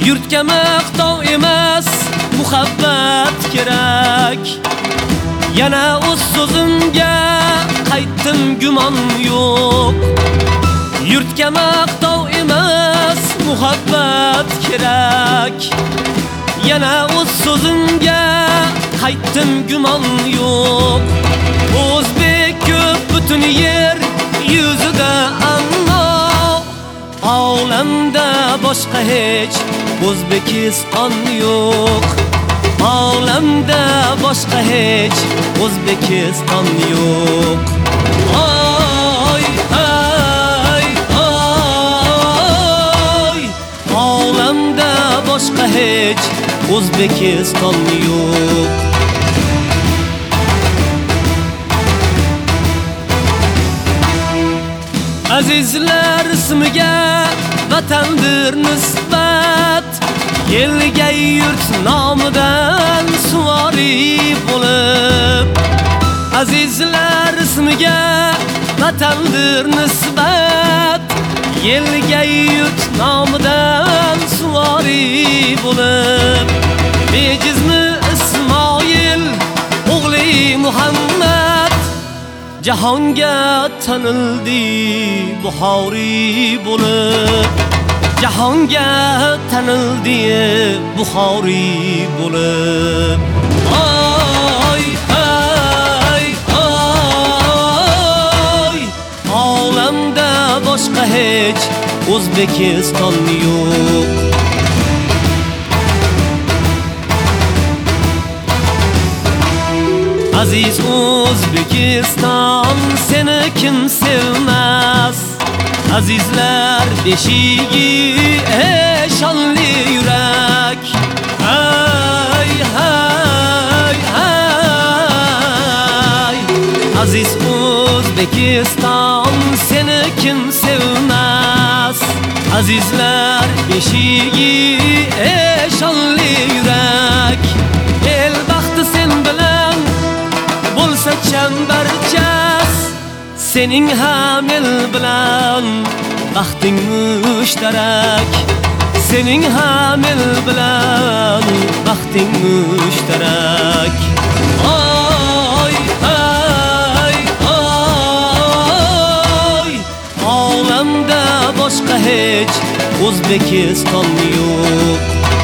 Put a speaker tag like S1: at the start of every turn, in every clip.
S1: Yurtga maqtov emas, muhabbat kerak. Yana o'z so'zimga qaytdim, gumon yo'q. Yurtga maqtov emas, muhabbat kerak. Yana o'z so'zimga qaytdim, gumon yo'q. O'zbek ko'p butun yer yuzida, ammo olamda boshqa hech O'zbekiston yo'q. Olamda boshqa hech O'zbekiston yo'q. Oy, ay, oy, olamda boshqa hech O'zbekiston yo'q. Azizlar ismiga vatandir nisbat, elga yurt nomidan suvari bo'lib. Azizlar ismiga vatandir nisbat, elga yurt nomidan suvari bo'lib. Bejizmi Ismoil o'g'li Muhammad, jahonga tanildi Buxoriy bo'lib. Jahonga tanildi Buxoriy bo'lib. Oy, ay, oy, olamda boshqa hech O'zbekiston yo'q. Aziz O'zbekiston, seni kim sevmas? Azizlar beshigi shonli yurak. Ay, ay, ay, aziz O'zbekiston, seni kim sevmas? Azizlar beshigi shonli yurak. El baxti sen bilan bo'lsa chambarchas, sening ham el bilan baxting mushtarak. Sening ham el bilan baxting mushtarak. Oy, ay, oy, olamda boshqa hech O'zbekiston yo'q.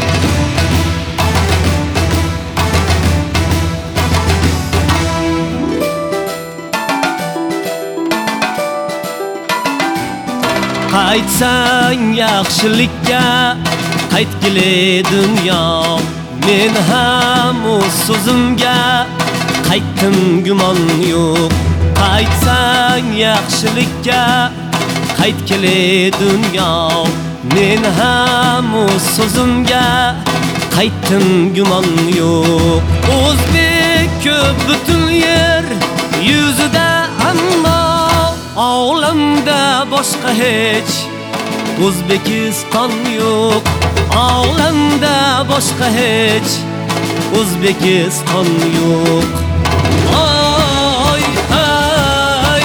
S1: Qaytsang yaxshilikka, qaytgili dunyo. Men ham o'z so'zimga qaytdim, gumon yo'q. Qaytsang yaxshilikka, qaytgili dunyo. Men ham o'z so'zimga qaytdim, gumon yo'q. O'zbek ko'p butun yer yuzida, ammo olamda boshqa hech O'zbekiston yo'q. Olamda boshqa hech O'zbekiston yo'q. Oy, ay,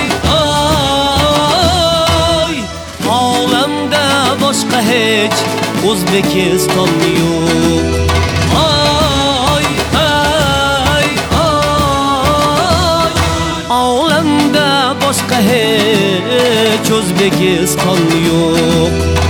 S1: oy, olamda boshqa hech O'zbekiston yo'q. Oy, ay, oy, olamda boshqa hech O'zbekiston yo'q.